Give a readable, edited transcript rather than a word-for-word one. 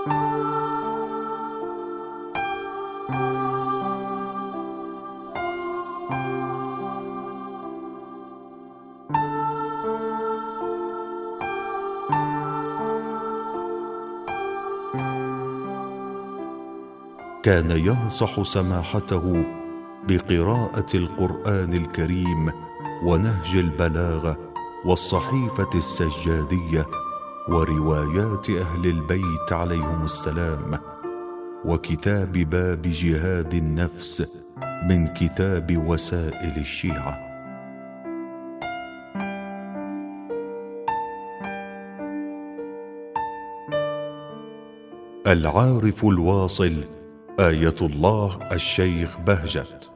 كان ينصح سماحته بقراءة القرآن الكريم ونهج البلاغة والصحيفة السجادية وروايات أهل البيت عليهم السلام، وكتاب باب جهاد النفس من كتاب وسائل الشيعة. العارف الواصل آية الله الشيخ بهجت.